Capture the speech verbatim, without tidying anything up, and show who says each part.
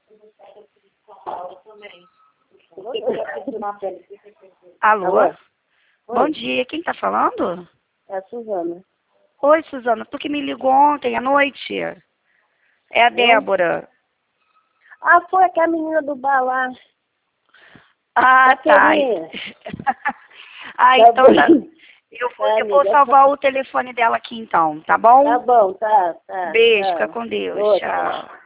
Speaker 1: Alô?
Speaker 2: Alô?
Speaker 1: Bom
Speaker 2: Oi.
Speaker 1: dia, quem tá falando?
Speaker 2: É a Suzana.
Speaker 1: Oi, Suzana, tu que me ligou ontem à noite. É a Débora.
Speaker 2: Ah, foi aquela menina do bar lá.
Speaker 1: Ah, tá.
Speaker 2: Caterina.
Speaker 1: Ah,
Speaker 2: Tá
Speaker 1: então
Speaker 2: bom.
Speaker 1: tá. Eu vou,
Speaker 2: Tá,
Speaker 1: eu vou
Speaker 2: amiga.
Speaker 1: salvar o telefone dela aqui então, tá bom?
Speaker 2: Tá bom, tá, tá.
Speaker 1: Beijo,
Speaker 2: Tá.
Speaker 1: fica com Deus.
Speaker 2: Outra.
Speaker 1: Tchau.